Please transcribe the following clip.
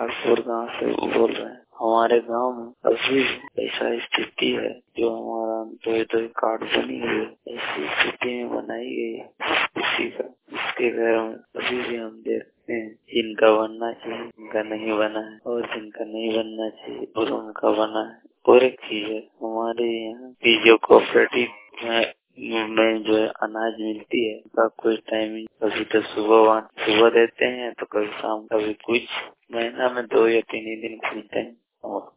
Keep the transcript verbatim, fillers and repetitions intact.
पहाड़पुर गांव से बोल रहे हैं। हमारे गांव में अभी ऐसा स्थिति है जो हमारा अंत्योदय कार्ड बनी हुई है, ऐसी स्थिति में बनाई गई है इसी का इसके घर में अभी भी हम देखते हैं जिनका बनना चाहिए उनका नहीं बना है और जिनका नहीं बनना चाहिए और उनका बना है। और एक चीज है हमारे यहाँ की जो कोऑपरेटिव में में जो है अनाज मिलती है उसका कोई टाइमिंग, कभी तो सुबह सुबह देते हैं तो कभी शाम, कभी कुछ महीना में दो या तीन ही दिन खुलते हैं।